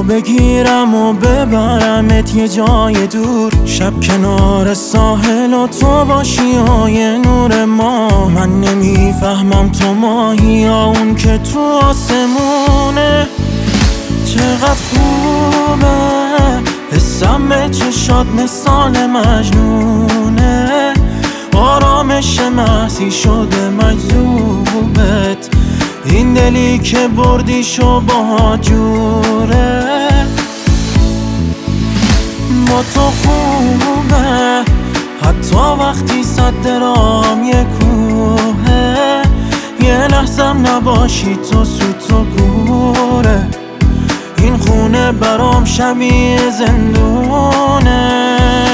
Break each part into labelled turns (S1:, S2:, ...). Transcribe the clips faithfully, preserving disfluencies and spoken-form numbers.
S1: بگیرم و ببرمت یه جای دور، شب کنار ساحل و تو باشی و یه نور ما. من نمیفهمم تو ماهی یا اون که تو آسمونه. چقدر خوبه حسم به چشات مثال مجنونه، آرامش محضی شده مجذوبت، این دلی که بردیشو با جوره. با تو خوبه حتی وقتی صد رام یه کوهه، یه لحظم نباشی تو سوت و گوره، این خونه برام شبیه زندونه.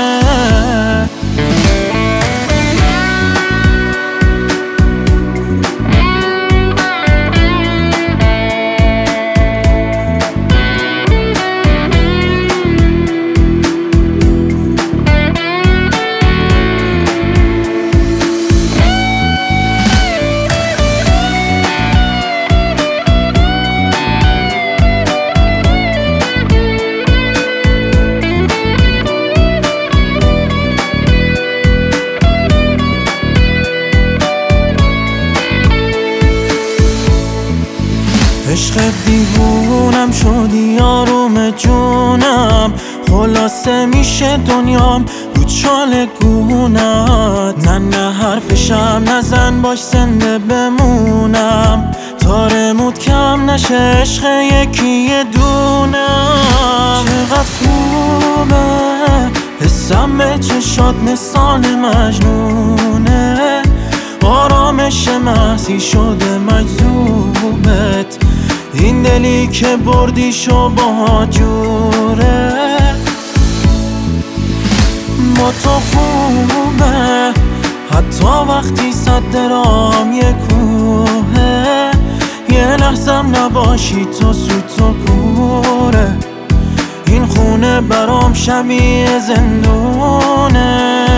S1: عشق دیوونم شدی آروم جونم، خلاصه میشه دنیام رو چال گونت. نه نه حرفشم نزن باش زنده بمونم، تارمود کم نشه عشق یکی یه دونم. چقدر خوبه حسم به چشات مثال مجنونه، آرامش محضی شده مجذوبت، این دلی که بردیشو با جوره. با تو خوبه حتی وقتی صد رام یه کوهه، یه لحظم نباشی تو سوت و کوره، این خونه برام شبیه زندونه.